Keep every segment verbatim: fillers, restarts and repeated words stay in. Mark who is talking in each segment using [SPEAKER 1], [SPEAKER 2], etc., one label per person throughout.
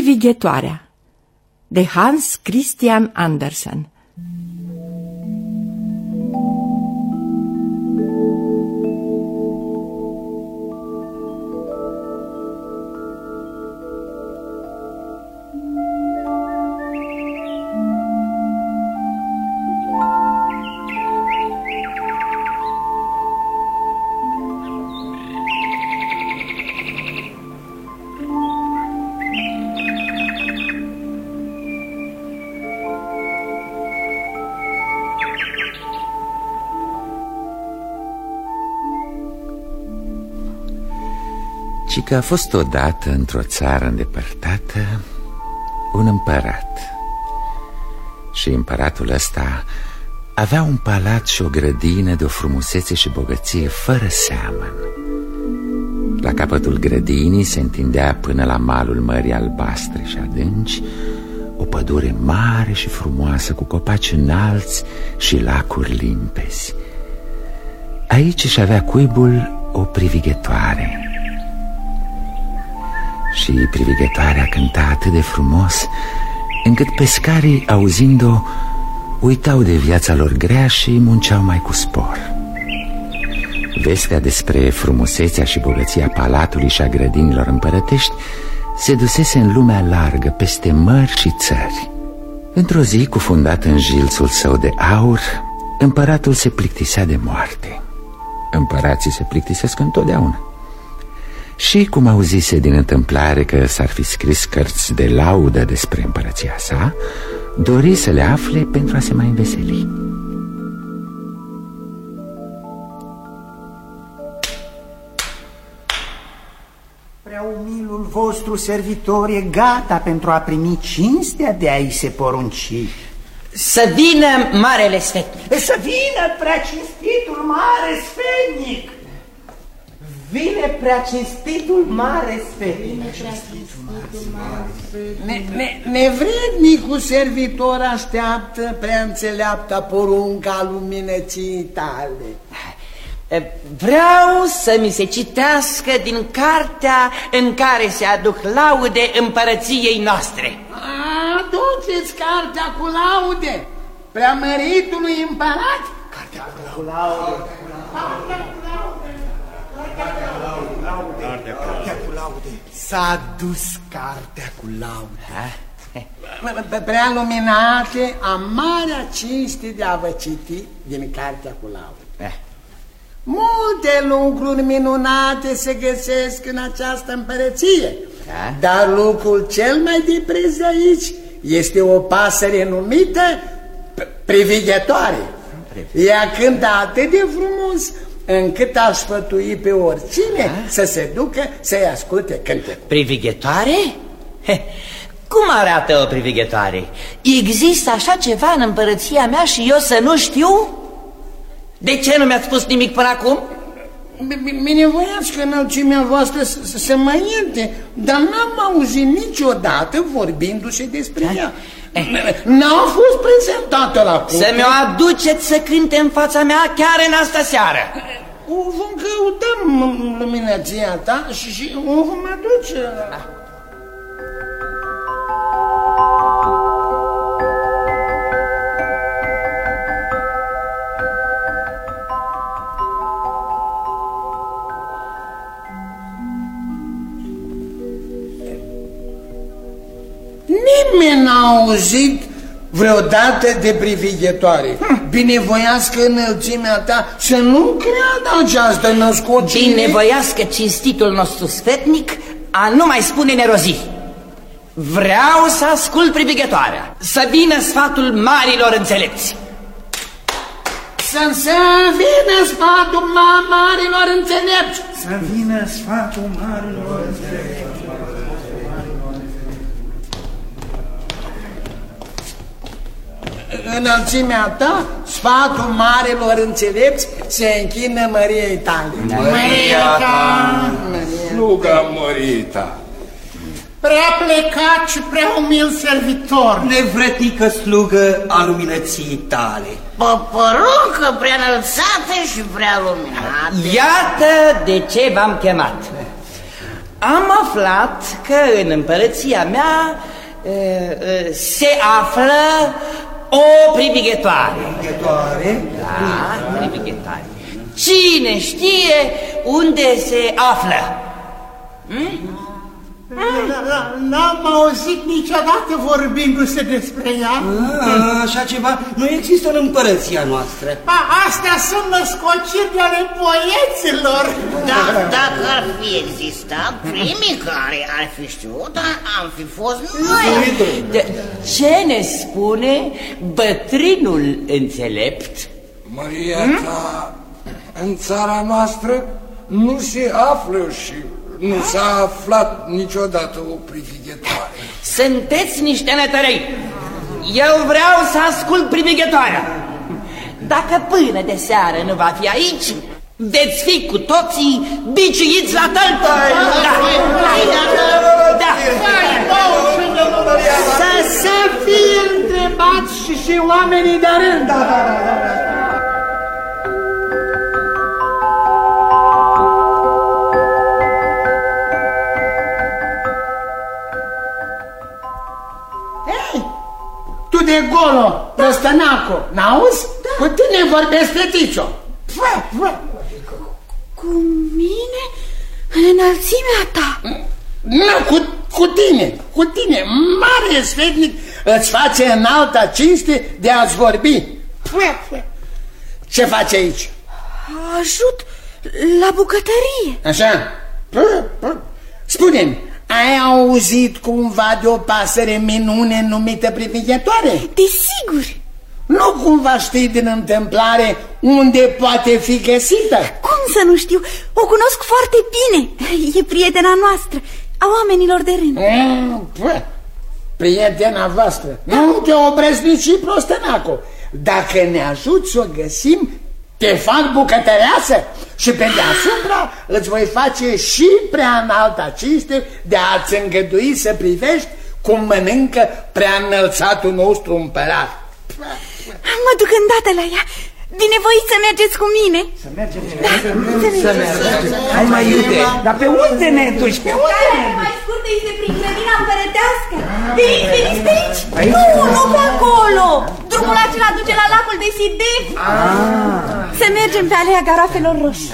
[SPEAKER 1] Privighetoarea de Hans Christian Andersen.
[SPEAKER 2] Ci că a fost odată, într-o țară îndepărtată, un împărat. Și împăratul ăsta avea un palat și o grădină de o frumusețe și bogăție fără seamăn. La capătul grădinii se întindea până la malul Mării Albastre și adânci o pădure mare și frumoasă, cu copaci înalți și lacuri limpezi. Aici își avea cuibul o privighetoare. Și privighetoarea cânta atât de frumos, încât pescarii, auzind-o, uitau de viața lor grea și munceau mai cu spor. Vestea despre frumusețea și bogăția palatului și a grădinilor împărătești se dusese în lumea largă, peste mări și țări. Într-o zi, cufundat în jilțul său de aur, împăratul se plictisea de moarte. Împărații se plictisesc întotdeauna. Și cum auzise din întâmplare că s-ar fi scris cărți de laudă despre împărăția sa, dori să le afle pentru a se mai înveseli.
[SPEAKER 3] Preaumilul vostru servitor e gata pentru a primi cinstea de a-i se porunci.
[SPEAKER 4] Să vină marele sfetnic.
[SPEAKER 3] Să vină preacinstitul mare sfetnic.
[SPEAKER 4] Vine preacinstitul mare sfetnic.
[SPEAKER 5] Nevrednicul servitor așteaptă prea înțeleapta porunca luminății tale.
[SPEAKER 4] Vreau să mi se citească din cartea în care se aduc laude împărăției noastre.
[SPEAKER 5] Aduceți cartea cu laude preamăritului împărat.
[SPEAKER 3] Cartea cu laude. Cartea cu laude. S-a dus cartea cu laude.
[SPEAKER 5] Prea luminate, am marea cinste de a vă citi din cartea cu laude. Multe lucruri minunate se găsesc în această împărăție, dar lucrul cel mai de preț de aici este o pasăre numită privighetoare. Ea cântă atât de frumos încât aș sfătui pe oricine A? să se ducă să-i asculte cântă.
[SPEAKER 4] Privighetoare? Cum arată o privighetoare? Există așa ceva în împărăția mea și eu să nu știu? De ce nu mi-ați spus nimic până acum?
[SPEAKER 5] Binevoiați că înălțimea voastră să mă ierte, dar n-am auzit niciodată vorbindu-se despre ea. N-a fost prezentată la curte.
[SPEAKER 4] Să mi-o aduceți să cânte în fața mea chiar în asta seară.
[SPEAKER 5] O vom căuta luminăția ta și, și o vom aduce. Nimeni n-a auzit vreodată de privighetoare. Hm. Binevoiască înălțimea ta să nu creadă această născocire.
[SPEAKER 4] Binevoiască cinstitul nostru sfetnic a nu mai spune nerozii. Vreau să ascult privighetoarea. Să vină sfatul marilor înțelepți.
[SPEAKER 5] Să, să vină sfatul ma marilor înțelepți.
[SPEAKER 3] Să vină sfatul marilor înțelepți.
[SPEAKER 5] Înălțimea ta, sfatul marelor înțelepți se închină Măriei tale.
[SPEAKER 3] Măria ta,
[SPEAKER 6] sluga Măriei ta.
[SPEAKER 3] Prea plecat și prea umil servitor,
[SPEAKER 7] nevrătică slugă a luminății tale.
[SPEAKER 8] Poruncă prea înălțată și prea luminată.
[SPEAKER 4] Iată de ce v-am chemat. Am aflat că în împărăția mea uh, uh, se află o privighetoare. Privighetoare? Da, privighetoare. Cine știe unde se află? Hmm?
[SPEAKER 5] N-am auzit niciodată vorbindu-se despre ea.
[SPEAKER 7] A, așa ceva nu există în împărăția noastră.
[SPEAKER 5] A, astea sunt născociri ale poeților.
[SPEAKER 8] Da, dacă ar fi existat, primii care ar fi știut, am fi fost noi.
[SPEAKER 4] De ce ne spune bătrânul înțelept?
[SPEAKER 6] Maria ta, în țara noastră nu se află și nu s-a aflat niciodată o privighetoare.
[SPEAKER 4] Sunteți niște netărei. Eu vreau să ascult privighetoarea. Dacă până de seară nu va fi aici, veți fi cu toții biciuiți la tălpă. Da. Da.
[SPEAKER 5] Să se fie întrebați și și oamenii de rând. Da, da, da, da. De golo, da. Răstănacu, n-auzi? Da. Cu tine vorbesc, feticio.
[SPEAKER 9] Cu mine? În înălțimea ta?
[SPEAKER 5] Nu, cu, cu tine, cu tine. Mare sfetnic îți face înalta cinste de a-ți vorbi. Ce faci aici?
[SPEAKER 9] Ajut la bucătărie.
[SPEAKER 5] Așa? Spune-mi, ai auzit cumva de o pasăre minune numită privighetoare?
[SPEAKER 9] Desigur.
[SPEAKER 5] Nu cumva știi din întâmplare unde poate fi găsită?
[SPEAKER 9] Cum să nu știu? O cunosc foarte bine. E prietena noastră, a oamenilor de rând.
[SPEAKER 5] Mm, prietena voastră. Da. Nu te opresc nici prostănacu. Dacă ne ajuți să o găsim, te fac bucătăreasă și pe deasupra îți voi face și prea înalta cinste de a-ți îngădui să privești cum mănâncă prea înălțatul nostru împărat.
[SPEAKER 9] Mă duc îndată la ea. Binevoiți să mergeți cu mine.
[SPEAKER 2] Să mergem? Da, să mergem. Hai mai iute. Dar pe unde ne duci? Pe unde?
[SPEAKER 9] Care mai scurtă este prin grădina împărătească. Veniți, veniți pe aici. aici. Nu, nu pe acolo. Drumul acela duce la lacul de Sidef. Ah. Să mergem pe alea Garafelor Roșii.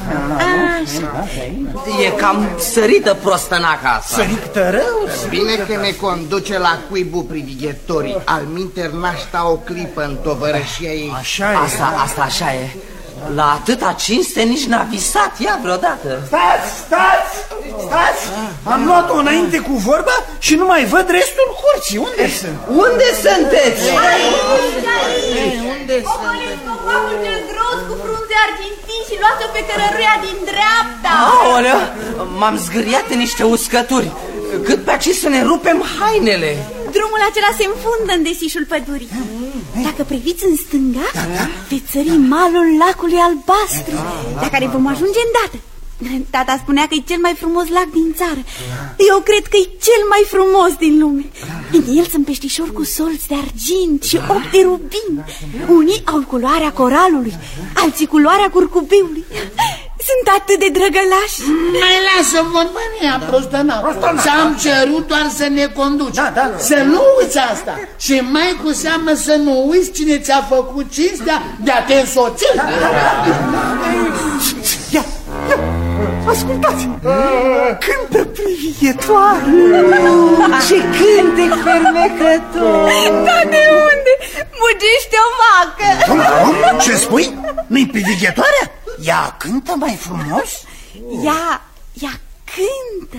[SPEAKER 4] E cam sărită prostănaca asta.
[SPEAKER 3] Sărită rău. Bine că ne conduce la cuibul privighetorii. Alminter n-aș sta o clipă în tovărășia ei.
[SPEAKER 4] Așa e. Asta, asta așa e. La atâta cinste nici n-a visat ea vreodată.
[SPEAKER 10] Stați, stați, stați. Am luat-o înainte cu vorba și nu mai văd restul curții. Unde sunt?
[SPEAKER 4] Unde sunteți?
[SPEAKER 9] Aici, aici. Unde sunt? Ocolesc copacul cel gros cu frunze argintii și luați-o pe cărăruia din dreapta.
[SPEAKER 4] Aoleu, m-am zgâriat în niște uscături. Cât pe aici să ne rupem hainele.
[SPEAKER 9] Drumul acela se înfundă în desișul pădurii. Dacă priviți în stânga, da, da. veți sări malul lacului albastru, la care vom ajunge îndată. Tata spunea că e cel mai frumos lac din țară. Eu cred că e cel mai frumos din lume. În el sunt peștișori cu solți de argint și ochi de rubin. Unii au culoarea coralului, alții culoarea curcubiului. Sunt atât de drăgălași.
[SPEAKER 5] Mai lasă vorba mea, prostănacu. Ți-am cerut doar să ne conduci. Da, da, da. Să nu uiți asta. Și mai cu seamă să nu uiți cine ți-a făcut cinstea de a te însoți. Da, da, da.
[SPEAKER 10] Ia, ia, ascultați. Cântă privighetoare.
[SPEAKER 4] Ce cântec fermecător.
[SPEAKER 9] Da, de unde? Mugește o vacă.
[SPEAKER 10] Ce spui? Nu-i privighetoarea? Ea cântă mai frumos?
[SPEAKER 9] Ea, ea cântă.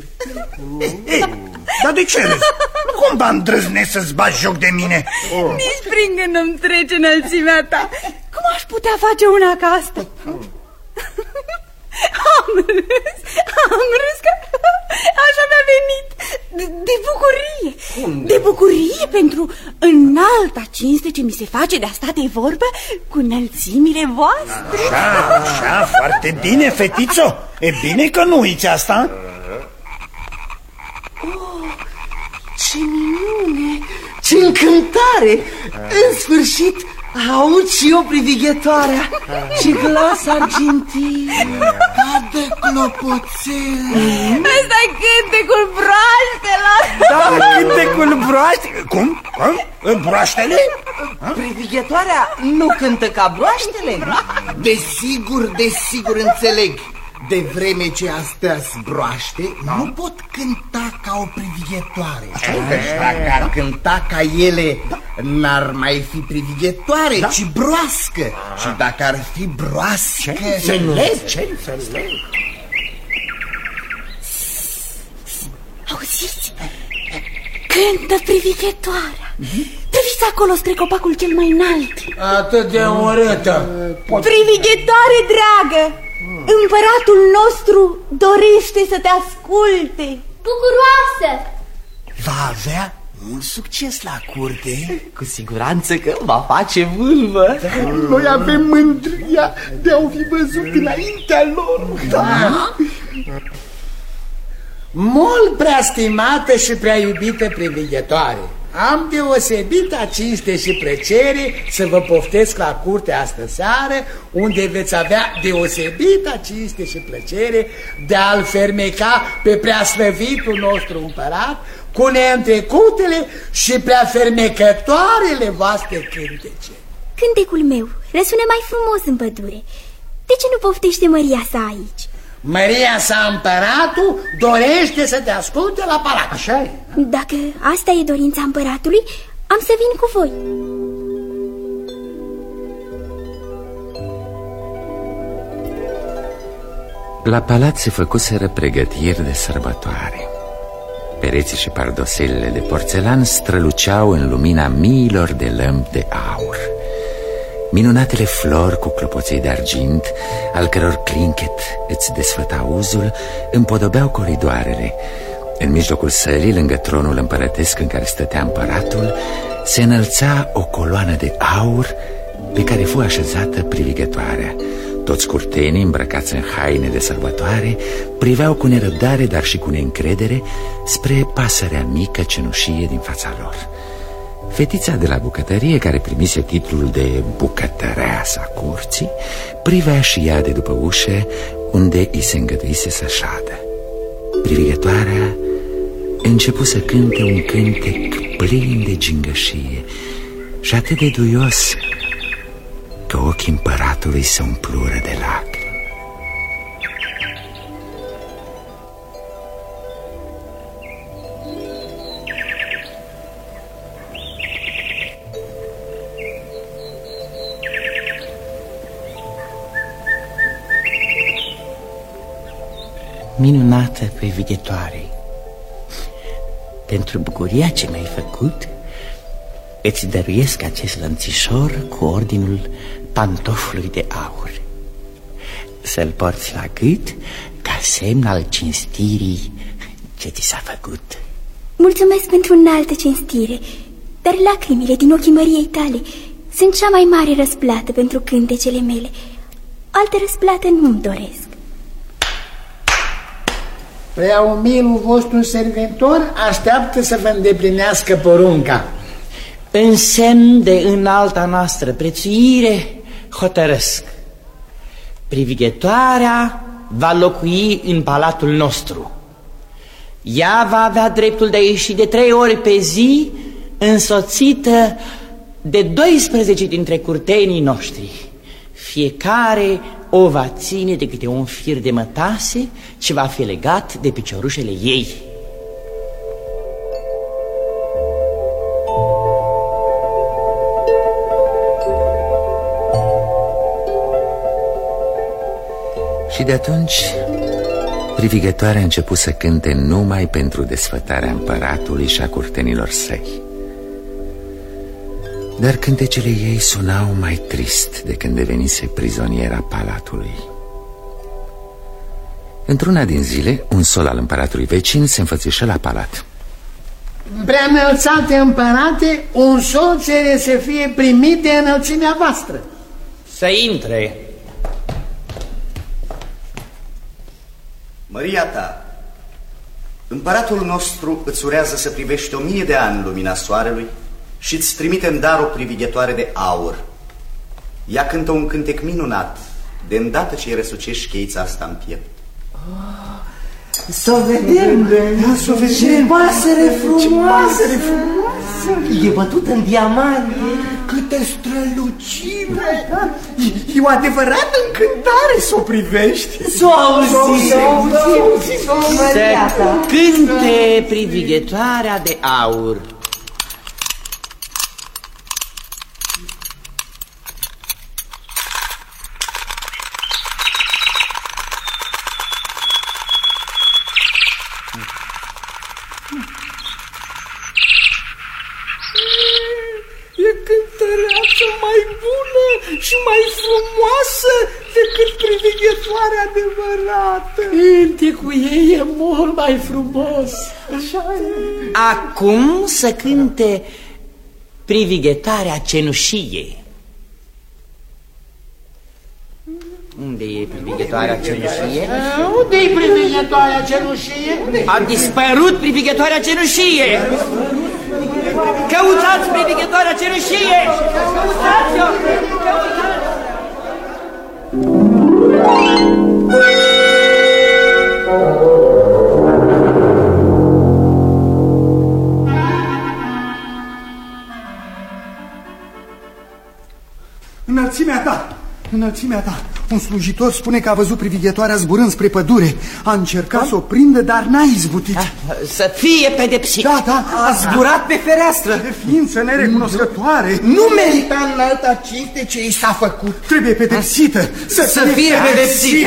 [SPEAKER 10] Dar de ce râzi? Nu cumva îndrăznești să-ți bagi joc de mine?
[SPEAKER 9] Nici prin gând nu-mi trece înălțimea ta. Cum aș putea face una ca asta? Am râs, am râs că așa mi-a venit. De, de bucurie. Unde? De bucurie pentru înalta cinste ce mi se face de a sta de vorbă cu înălțimile voastre.
[SPEAKER 10] Așa, așa, foarte bine, fetițo. E bine că nu uiți asta.
[SPEAKER 4] Oh, ce minune, ce încântare. În sfârșit Aud și eu privighetoarea și glas argintin
[SPEAKER 3] ca de clopoțel.
[SPEAKER 9] Ăsta-i cântecul broaștelor.
[SPEAKER 10] Da, cântecul broaște. Cum? Cum? Broaștele?
[SPEAKER 4] Privighetoarea nu cântă ca broaștele?
[SPEAKER 3] Desigur, desigur înțeleg. De vreme ce astea zbroaște, nu pot cânta ca o privighetoare. Deci dacă ar cânta ca ele, n-ar mai fi privighetoare, da, ci broască. Și dacă ar fi broască...
[SPEAKER 10] Ce înțeleg, ce înțeleg?
[SPEAKER 9] Auziți? Cântă privighetoarea. Priviți acolo spre copacul cel mai înalt.
[SPEAKER 5] Atât de urâtă.
[SPEAKER 9] Privighetoare dragă, împăratul nostru dorește să te asculte.
[SPEAKER 11] Bucuroasă!
[SPEAKER 3] Va avea mult succes la curte.
[SPEAKER 4] Cu siguranță că va face vâlvă.
[SPEAKER 3] Da, noi avem mândria de a-o fi văzut dinaintea lor. Da?
[SPEAKER 5] Mult prea stimată și prea iubită privighetoare, am deosebită cinste și plăcere să vă poftesc la curte astă seară, unde veți avea deosebită cinste și plăcere de a-l fermeca pe preaslăvitul nostru împărat cu neîntrecutele și prea fermecătoarele voastre cântece.
[SPEAKER 11] Cântecul meu răsună mai frumos în pădure. De ce nu poftește măria sa aici?
[SPEAKER 5] Măria sa împăratul dorește să te asculte la palat. Așa e.
[SPEAKER 11] Dacă asta e dorința împăratului, am să vin cu voi.
[SPEAKER 2] La palat se făcuseră pregătiri de sărbătoare. Pereții și pardoselele de porțelan străluceau în lumina miilor de lămpi de aur. Minunatele flori cu clopoței de argint, al căror clinchet îți desfăta uzul, împodobeau coridoarele. În mijlocul sălii, lângă tronul împărătesc în care stătea împăratul, se înălța o coloană de aur pe care fu așezată privighetoarea. Toți curtenii, îmbrăcați în haine de sărbătoare, priveau cu nerăbdare, dar și cu neîncredere, spre pasărea mică cenușie din fața lor. Fetița de la bucătărie, care primise titlul de bucătăreasa curții, privea și ea de după ușă, unde îi se îngăduise să șadă. Privighetoarea începu să cânte un cântec plin de gingășie și atât de duios că ochii împăratului se umplură de lacrimi.
[SPEAKER 4] Minunată privighetoare, pentru bucuria ce mi-ai făcut, îți dăruiesc acest lănțișor cu ordinul pantofului de aur. Să-l porți la gât ca semn al cinstirii ce ți s-a făcut.
[SPEAKER 11] Mulțumesc pentru înaltă cinstire, dar lacrimile din ochii măriei tale sunt cea mai mare răsplată pentru cântecele mele. Altă răsplată nu-mi doresc.
[SPEAKER 5] Prea umilul vostru servitor așteaptă să vă îndeplinească porunca.
[SPEAKER 4] În semn de înalta noastră prețuire, hotărăsc: privighetoarea va locui în palatul nostru. Ea va avea dreptul de a ieși de trei ori pe zi, însoțită de doisprezece dintre curtenii noștri. Fiecare o va ține de câte un fir de mătase ce va fi legat de piciorușele ei.
[SPEAKER 2] Și de atunci privighetoarea a început să cânte numai pentru desfătarea împăratului și a curtenilor săi. Dar cântecele ei sunau mai trist de când devenise prizoniera palatului. Într-una din zile, un sol al împăratului vecin se înfățișă la palat.
[SPEAKER 5] Prea înălțate împărate, un sol cere să fie primit de înălțimea voastră.
[SPEAKER 4] Să intre.
[SPEAKER 12] Măria ta, împăratul nostru îți urează să privești o mie de ani lumina soarelui și îți trimite în dar o privighetoare de aur, Ea cântă un cântec minunat, de îndată ce îi răsucești cheița asta în piept.
[SPEAKER 10] Să vedem, să vedem. Ce pasăre frumoasă! Ce pasăre frumoasă!
[SPEAKER 4] E bătută în diamante.
[SPEAKER 10] Câtă strălucime! E o adevărată încântare să o privești.
[SPEAKER 4] Să o auzi, să o auzi, să cânte privighetoarea de aur.
[SPEAKER 10] E cântăreața mai bună și mai frumoasă decât privighetoarea adevărată.
[SPEAKER 4] Cântecul ei e mult mai frumos. Așa e. Acum să cânte privighetoarea cenușie. Unde e privighetoarea cenușie?
[SPEAKER 5] Unde e privighetoarea cenușie?
[SPEAKER 4] A dispărut privighetoarea cenușie. Căutați privighetoarea cenușie! Căutați-o! Căutați!
[SPEAKER 10] Înălțimea ta! Înălțimea ta! Un slujitor spune că a văzut privighetoarea zburând spre pădure. A încercat să o prindă, dar n-a izbutit.
[SPEAKER 4] Să fie pedepsit.
[SPEAKER 10] Da, da, a zburat pe fereastră. Ființă nerecunoscătoare.
[SPEAKER 3] Nu merita înalta cinste ce i s-a făcut.
[SPEAKER 10] Trebuie pedepsită.
[SPEAKER 4] Să, să fie pedepsită.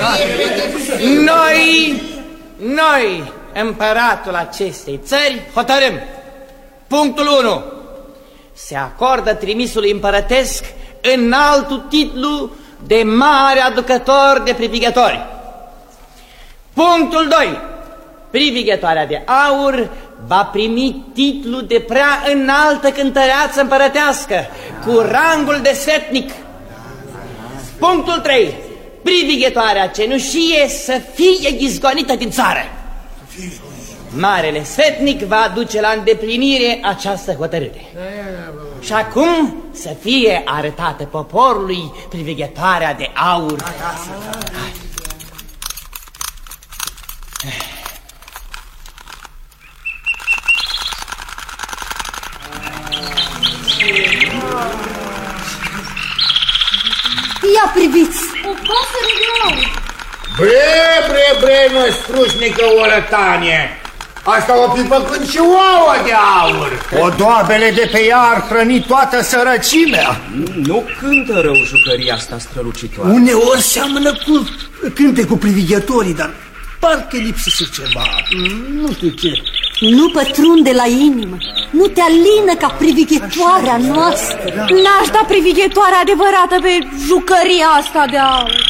[SPEAKER 4] Noi, noi, împăratul acestei țări, hotărâm. Punctul unu. Se acordă trimisului împărătesc înaltul titlu de mare aducător de privighetori. Punctul doi. Privighetoarea de aur va primi titlul de prea înaltă cântăreață împărătească cu rangul de sfetnic. Punctul trei. Privighetoarea cenușie să fie izgonită din țară. Marele sfetnic va duce la îndeplinire această hotărâre. Și acum să fie arătată poporului privighetoarea de aur.
[SPEAKER 13] Ia priviți! O pasăre de aur!
[SPEAKER 5] Bre, bre, bre, năstrușnică orătanie! Asta o fi făcut și ouă de aur. Podoabele de pe ea ar hrăni toată sărăcimea.
[SPEAKER 7] Nu cântă rău jucăria asta strălucitoare.
[SPEAKER 10] Uneori seamănă cu cântecul privighetorii, dar parcă lipsește ceva. Nu știu ce.
[SPEAKER 13] Nu pătrunde la inimă, nu te alină ca privighetoarea noastră. N-aș da privighetoarea adevărată pe jucăria asta de aur.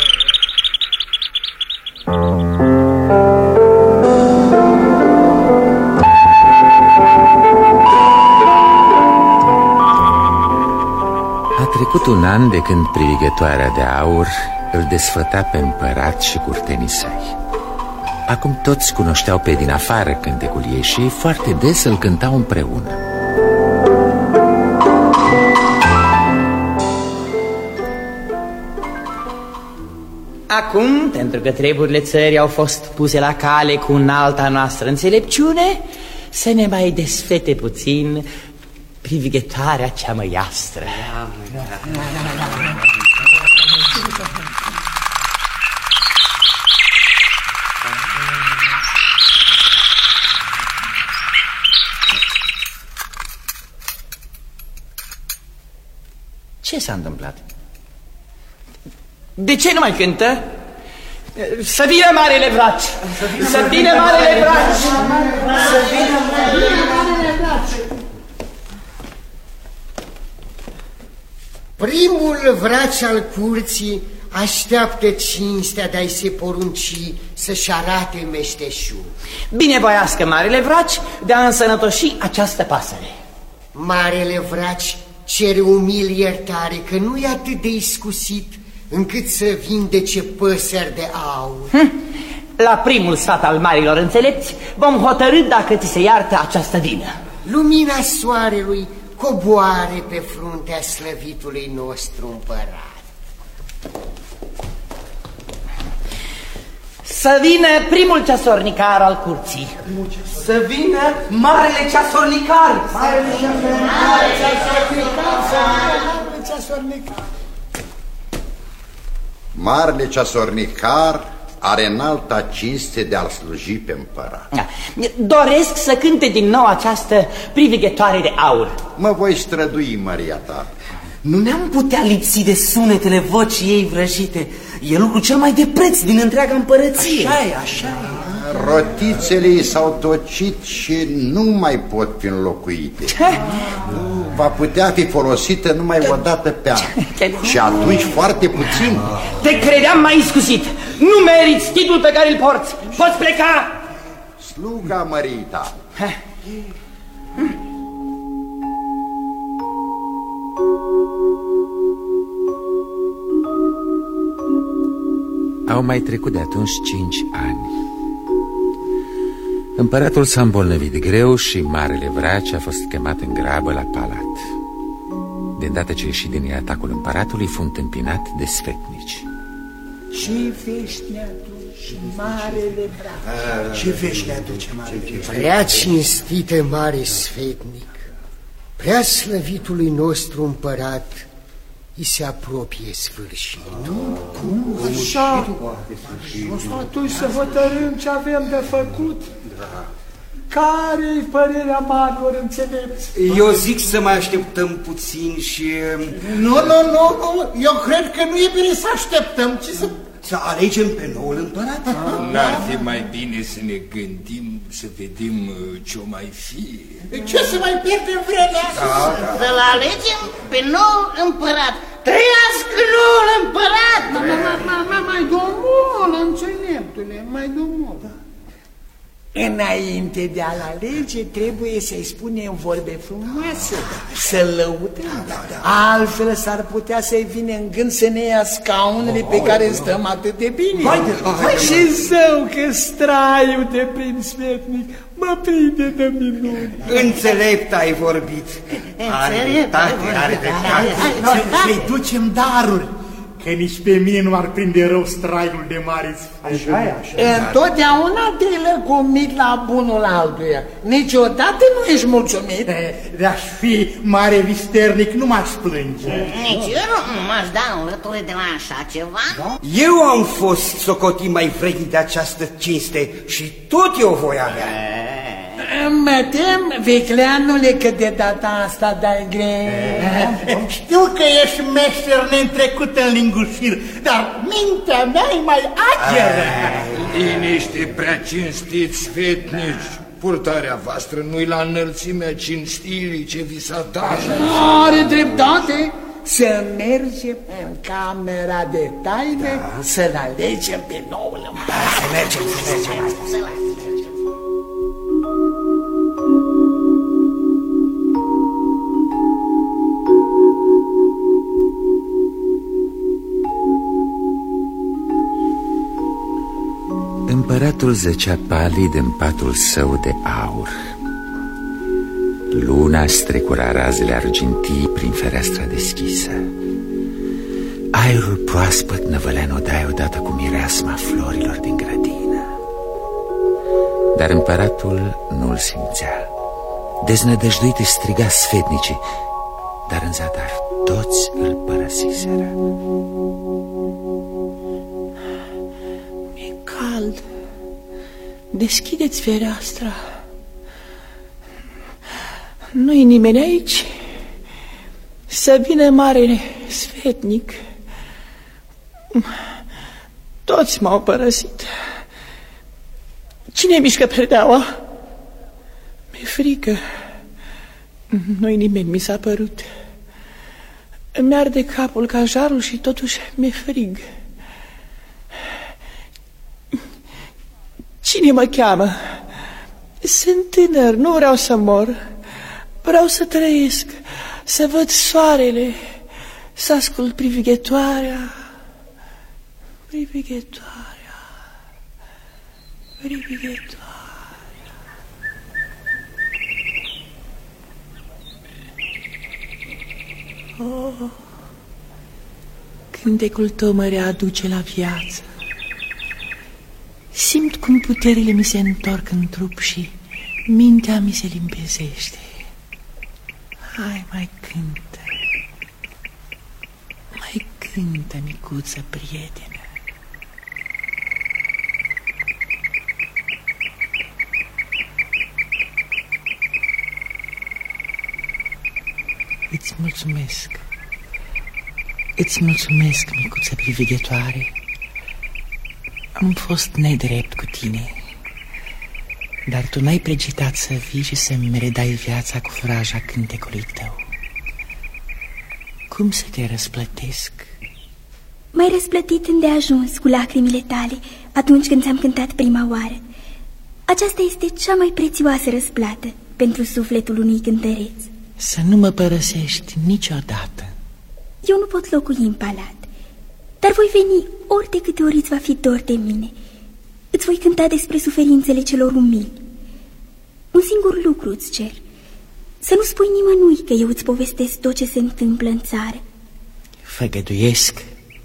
[SPEAKER 2] A trecut un an de când privighetoarea de aur îl desfăta pe împărat și curtenii săi. Acum toți cunoșteau pe din afară cântecul ei și foarte des îl cântau împreună.
[SPEAKER 4] Acum, pentru că treburile țării au fost puse la cale cu înalta noastră înțelepciune, să ne mai desfete puțin privighetoarea cea măiastră. Ce s-a întâmplat? De ce nu mai cântă? Să vină marele vraci! Să vină marele vraci! Să vină marele vraci!
[SPEAKER 3] Primul vraci al curții așteaptă cinstea de a-i se porunci să-și arate meșteșul.
[SPEAKER 4] Binevoiască marele vraci de a însănătoși această pasăre.
[SPEAKER 3] Marele vraci cere umil iertare că nu e atât de iscusit încât să vindece păsări de aur.
[SPEAKER 4] Hm. La primul sfat al marilor înțelepți vom hotărî dacă ți se iartă această vină.
[SPEAKER 3] Lumina soarelui
[SPEAKER 5] coboare pe fruntea slăvitului nostru împărat.
[SPEAKER 4] Să vină primul ceasornicar al curții. Să vină marele ceasornicar.
[SPEAKER 5] Marele ceasornicar.
[SPEAKER 14] Marele ceasornicar are înalta cinste de a-l sluji pe împărat.
[SPEAKER 4] Doresc să cânte din nou această privighetoare de aur.
[SPEAKER 14] Mă voi strădui, măria ta.
[SPEAKER 4] Nu ne-am putea lipsi de sunetele vocii ei vrăjite. E lucru cel mai de preț din întreaga împărăție.
[SPEAKER 5] Așa e, așa e.
[SPEAKER 14] Rotițele i s-au tocit și nu mai pot fi înlocuite. Va putea fi folosită numai o dată pe an. Și atunci foarte puțin.
[SPEAKER 4] Te credeam mai iscusit. Nu meriți titlul pe care îl porți. Poți pleca.
[SPEAKER 14] Sluga măriei ta.
[SPEAKER 2] Au mai trecut de atunci cinci ani. Împăratul s-a îmbolnăvit greu și marele vraci a fost chemat în grabă la palat. De îndată ce ieși din atacul împăratului, fu întâmpinat de sfetnici.
[SPEAKER 5] Ce vești ne aduce, marele vraci? Ce vești ne aduce, marele vraci? Prea cinstite, mare sfetnic, prea slăvitului nostru împărat, îi se apropie sfârșitul.
[SPEAKER 6] Cum? Așa? Atunci să hotărâm ce avem de făcut. Care-i părerea marilor înțelepți?
[SPEAKER 7] Eu zic să mai așteptăm puțin și...
[SPEAKER 3] Nu, nu, nu, nu. Eu cred că nu e bine să așteptăm, ci să...
[SPEAKER 7] Să alegem pe noul împărat?
[SPEAKER 6] N-ar fi mai bine să ne gândim, să vedem ce-o mai fi?
[SPEAKER 3] Ce să mai pierdem vremea?
[SPEAKER 8] Să-l alegem pe noul împărat. Trăiască noul împărat!
[SPEAKER 5] Mai domnul, înțeleptule, mai domnul. Înainte de a-l alege, trebuie să-i spunem vorbe frumoase, să-l lăudăm. Altfel s-ar putea să-i vine în gând să ne ia scaunele pe care stăm atât de bine. Și zău că straiul de prin sfetnic mă prinde de minuni.
[SPEAKER 7] Înțelept ai vorbit. Are dreptate, are dreptate.
[SPEAKER 10] Să-i ducem daruri, că nici pe mine nu ar prinde rău straiul de mare sfânt.
[SPEAKER 5] Așa e, așa e. Întotdeauna te-ai lăcomit la bunul altuia. Niciodată nu ești mulțumit.
[SPEAKER 10] De-aș fi mare visternic, nu m-aș plânge.
[SPEAKER 8] Nici eu nu m-aș da înlături de la așa ceva.
[SPEAKER 7] Da? Eu am fost socotit mai vrednic de această cinste și tot eu voi avea.
[SPEAKER 5] Mă tem, vicleanule, că de data asta dai greu.
[SPEAKER 3] Știu că ești meșter neîntrecut în lingușir, dar mintea mea e mai ageră.
[SPEAKER 6] Liniște, prea cinstiți sfetnici. Purtarea voastră nu-i la înălțimea cinstirii ce vi s-a dat.
[SPEAKER 5] Are dreptate. Să mergem în camera de taine, da. Să-l alegem pe noul împărat.
[SPEAKER 7] Să mergem, să mergem. Să mergem.
[SPEAKER 2] Împăratul zăcea palid în patul său de aur. Luna strecura razele argintii prin fereastra deschisă. Aerul proaspăt năvălea în odaie odată cu mireasma florilor din grădină. Dar împăratul nu-l simțea. Deznădăjduit își striga sfetnicii, dar în zadar toți îl părăsiseră.
[SPEAKER 1] Mi-e cald. Deschideți fereastra. Nu-i nimeni aici. Să vină marele sfetnic. Toți m-au părăsit. Cine mișcă predeaua? Mi-e frică. Nu-i nimeni, mi s-a părut. Îmi arde capul ca jarul și totuși mi-e frig. Cine mă cheamă? Sunt tânăr, nu vreau să mor. Vreau să trăiesc, să văd soarele, să ascult privighetoarea, privighetoarea, privighetoarea. Oh, cântecul tău mă readuce la viață. Simt cum puterile mi se întorc în trup și mintea mi se limpezește. Hai, mai cântă. Mai cântă, micuță prietenă. Îți mulțumesc. Îți mulțumesc, micuță privighetoare. Am fost nedrept cu tine, dar tu n-ai pregitat să vii și să-mi redai viața cu fraja cântecului tău. Cum să te răsplătesc?
[SPEAKER 11] M-ai răsplătit îndeajuns cu lacrimile tale atunci când ți-am cântat prima oară. Aceasta este cea mai prețioasă răsplată pentru sufletul unui cântăreț.
[SPEAKER 1] Să nu mă părăsești niciodată.
[SPEAKER 11] Eu nu pot locui în palat, dar voi veni ori de câte ori îți va fi dor de mine. Îți voi cânta despre suferințele celor umili. Un singur lucru îți cer: să nu spui nimănui că eu îți povestesc tot ce se întâmplă în țară.
[SPEAKER 1] Făgăduiesc.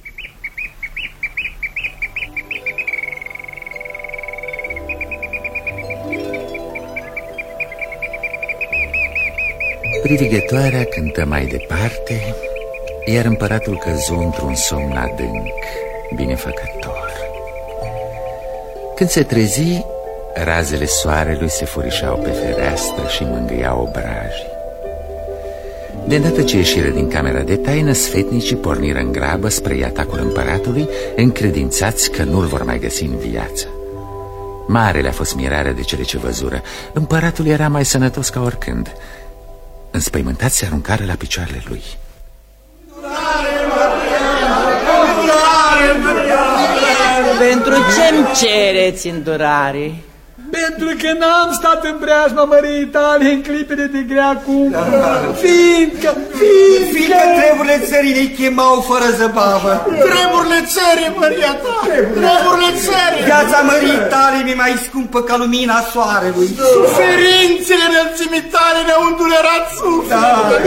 [SPEAKER 2] Privighetoarea cântă mai departe, iar împăratul căzu într-un somn adânc, binefăcător. Când se trezi, razele soarelui se furișau pe fereastră și mângâiau obrajii. De îndată ce ieșiră din camera de taină, sfetnicii porniră în grabă spre atacul împăratului, încredințați că nu-l vor mai găsi în viață. Mare le-a fost mirarea de cele ce văzură. Împăratul era mai sănătos ca oricând. Înspăimântați se aruncară la picioarele lui.
[SPEAKER 4] Pentru ce-mi cereți îndurare?
[SPEAKER 15] Pentru că n-am stat în preajma măriei tale în clipele de grea cumpără. Fiindcă, fiindcă...
[SPEAKER 7] Fiindcă treburile țării ne chemau fără zăbavă.
[SPEAKER 3] Treburile țării, măria ta! Treburile țării!
[SPEAKER 7] Viața măriei tale mi-e mai scumpă ca lumina soarelui.
[SPEAKER 3] Suferințele înălțimii tale ne-au îndurerat sufletul.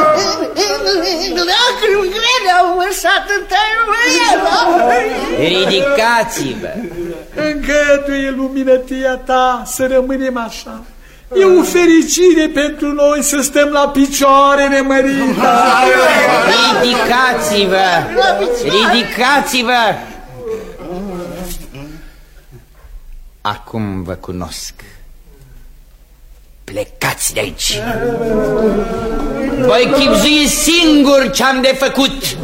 [SPEAKER 8] Lacrimi grele au vărsat în tăiuie.
[SPEAKER 4] Ridicați-vă!
[SPEAKER 15] Îngăduie luminătia ta să rămânem așa. E o fericire pentru noi să stăm la picioare, nemărita.
[SPEAKER 4] Ridicați-vă! Ridicați-vă! Acum vă cunosc. Plecați de aici. Voi chibzui singur ce-am de făcut.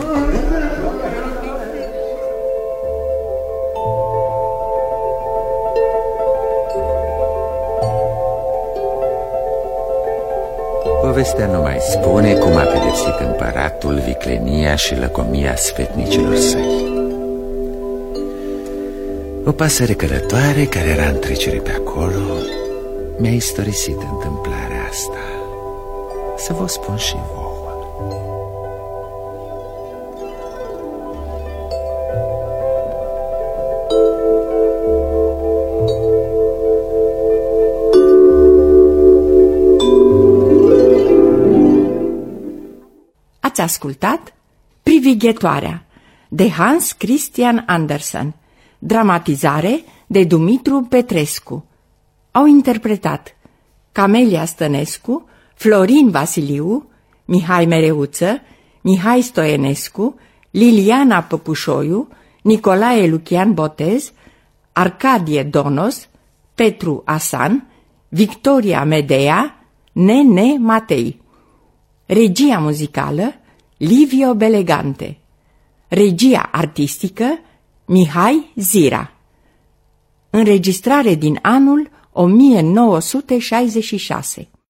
[SPEAKER 2] Povestea nu mai spune cum a pedepsit împăratul viclenia și lăcomia sfetnicilor săi. O pasăre călătoare care era în trecere pe acolo mi-a istorisit întâmplarea asta. Să vă spun și vouă.
[SPEAKER 16] Ați ascultat Privighetoarea de Hans Christian Andersen, dramatizare de Dumitru Petrescu. Au interpretat Camelia Stănescu, Florin Vasiliu, Mihai Mereuță, Mihai Stoienescu, Liliana Păpușoiu, Nicolae Lucian Botez, Arcadie Donos, Petru Asan, Victoria Medea, Nene Matei. Regia muzicală Livio Belegante. Regia artistică Mihai Zira. Înregistrare din anul o mie nouă sute șaizeci și șase.